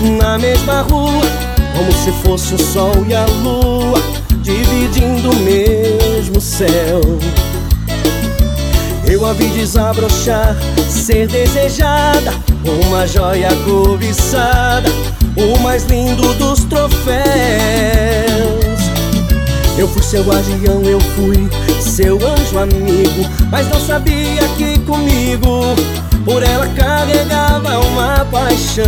na mesma rua, como se fosse o sol e a lua, dividindo o mesmo céu. Eu a vi desabrochar, ser desejada, uma joia cobiçada, o mais lindo dos troféus. Eu fui seu guardião, eu fui seu anjo amigo, mas não sabia que comigo por ela carregava uma paixão.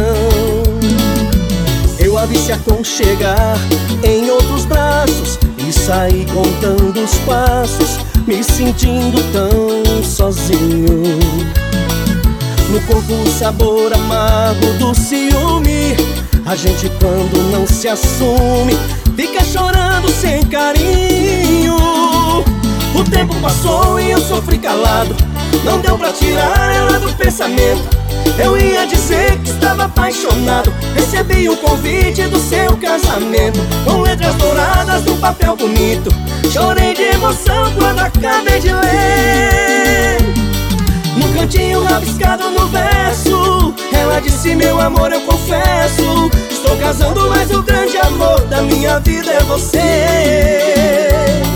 Eu a vi se aconchegar em outros braços e saí contando os passos, me sentindo tão sozinho. No corpo o sabor amargo do ciúme, a gente quando não se assume fica chorando sem carinho. O tempo passou e eu sofri calado, não deu pra tirar ela do pensamento. Eu ia dizer que estava apaixonado, recebi o convite do seu casamento, com letras douradas num papel bonito. Chorei de emoção quando acabei de ler. No cantinho rabiscado no verso, ela disse: meu amor, eu confesso, estou casando, mas o grande amor da minha vida é você.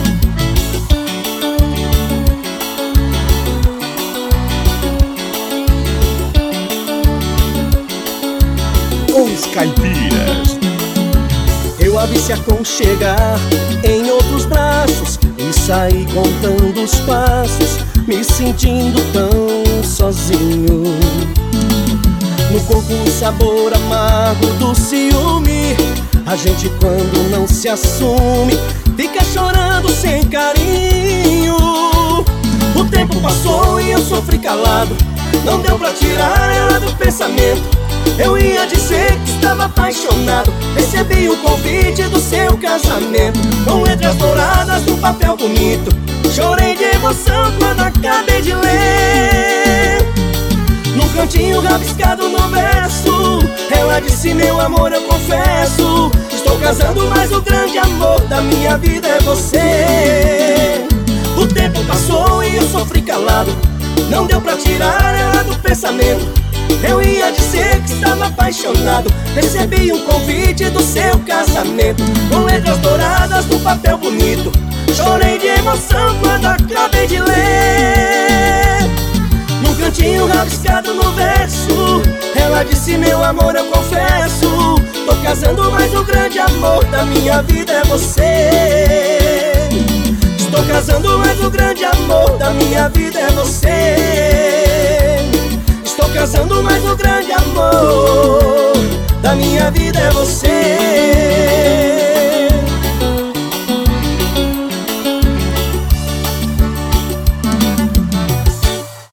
Os Caipiras. Eu a vi se aconchegar em outros braços e saí contando os passos, me sentindo tão sozinho. No corpo o sabor amargo do ciúme, a gente quando não se assume fica chorando sem carinho. O tempo passou e eu sofri calado, não deu pra tirar ela do pensamento. Eu ia dizer que estava apaixonado, recebi o convite do seu casamento, com letras douradas num papel bonito. Chorei de emoção quando acabei de ler. No cantinho rabiscado no verso, ela disse: meu amor, eu confesso, estou casando, mas o grande amor da minha vida é você. O tempo passou e eu sofri calado, não deu pra tirar ela do pensamento. Eu ia dizer que estava apaixonado, recebi um convite do seu casamento, com letras douradas no papel bonito. Chorei de emoção quando acabei de ler. Num cantinho rabiscado no verso, ela disse: meu amor, eu confesso, tô casando, mas o grande amor da minha vida é você. Estou casando, mas o grande amor da minha vida é você. Estou casando, mas o grande amor da minha vida é você.